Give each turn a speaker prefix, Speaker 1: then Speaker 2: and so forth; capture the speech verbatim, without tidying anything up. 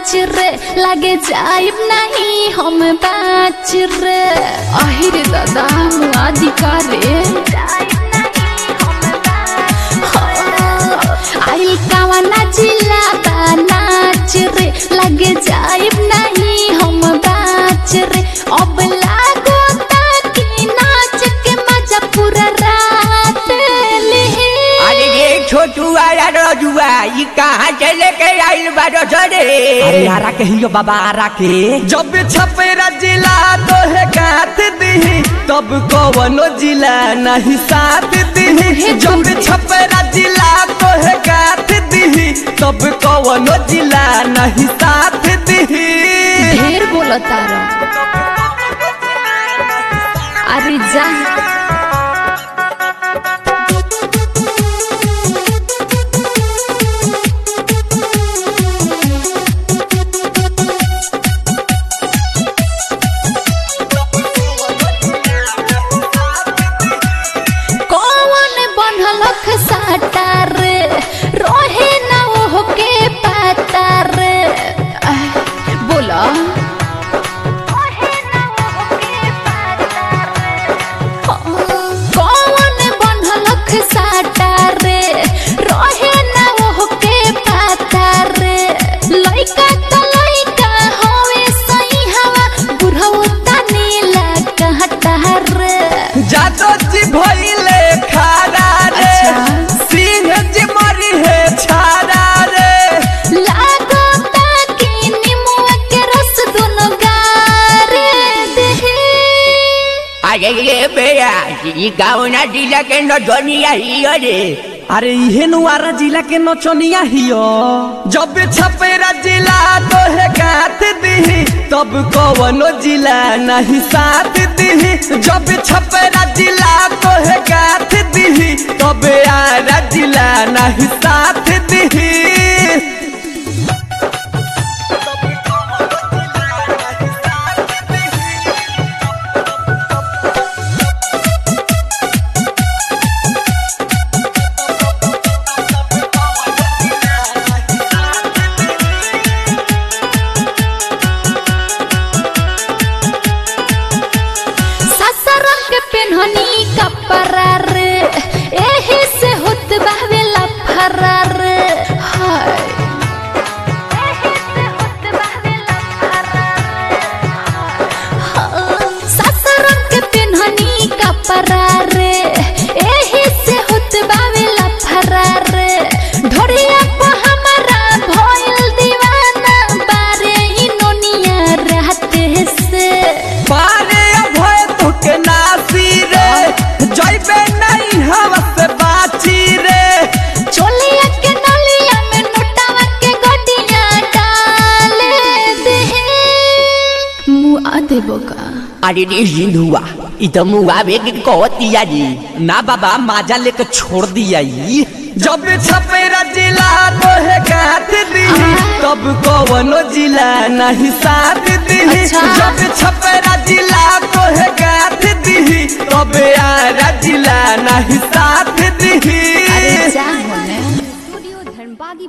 Speaker 1: नाच रे लगे जाइब नहीं हम बाच रे अहिरे दादा मुआदिका रे आइल कावना जिला बा नाच रे लगे जाइब नहीं हम बाच रे अब लागो ताकि नाच के मजा पूरा रात ले।
Speaker 2: अरे ये छोटू आया रजुआ ये कहाँ से लेके आइल बारो सरे?
Speaker 3: अरे आरा के हियो बाबा आरा के
Speaker 4: जब छपेरा जिला तो है गाथ दी तब कवनो जिला नहीं साथ दी। जब छपेरा जिला तो है गाथ दी तब कवनो जिला नहीं साथ दी।
Speaker 1: ढेर बोलता रा अरे जा साटार रोहे ना वो के पातार बोला कौन बनलख साटार रोहे ना वो के पातार लइका तो लइका होवे सही हवा बुढ़ऊ तनीला कहतार
Speaker 4: जातो जी भइले खारा रे सिंह जी मरी है छारा रे
Speaker 1: लागो ताकि निमुआ के रस दोनों गारे दे।
Speaker 2: अरे ये बेया ये गाँव ना जिला के नचनिया ही अरे
Speaker 3: अरे इहे नुआरा जिला के नचनिया हियो।
Speaker 4: जब छपेरा जिला तो है गाथ दी तब कवनो जिला नहीं साथ दी। जब छपेरा जिला तो है गाथ दी तब आरा जिला नहीं साथ दी।
Speaker 1: पेन्हनी कपड़ा रे एही से होत बावे लफरा रे हाय एही से होत बावे लफरा रे ससुरन के पेन्हनी कपड़ा रे एही से होत बावे लफरा रे ढोरिया को हमारा भइल दीवाना बारे ही नोनिया रहते से
Speaker 4: बारे भय तो के नासी रे जइबे नहीं हवा से बाची रे
Speaker 1: चोलिया के नलिया में नोटावा के गडिया डाले दे मुआ देबो का।
Speaker 2: अरे रे सिंधुआ इ तो मुआ बे के कहतिया जी
Speaker 3: ना बाबा माजा लेके छोड़ दिया ई।
Speaker 4: जब छपेरा जिला तो है गाथ दी तब कवनो जिला नहीं साथ दी।
Speaker 1: अच्छा।
Speaker 4: जब छपेरा जिला तो है गाथ दी तब आरा जिला नहीं साथ